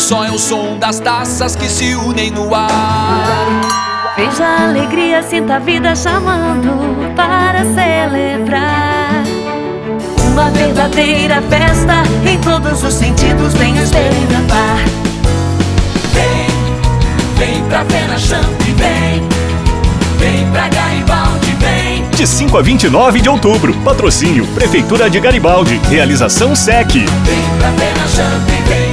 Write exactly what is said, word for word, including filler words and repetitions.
só é o som das taças que se unem no ar. Veja a alegria, sinta a vida chamando para celebrar. Uma verdadeira festa em todos os sentidos, vem experimentar. Vem, vem pra Fena Champ, vem, vem pra Garibaldi, vem. De cinco a vinte e nove de outubro, patrocínio Prefeitura de Garibaldi, realização S E C. Vem pra Fena Champ, vem.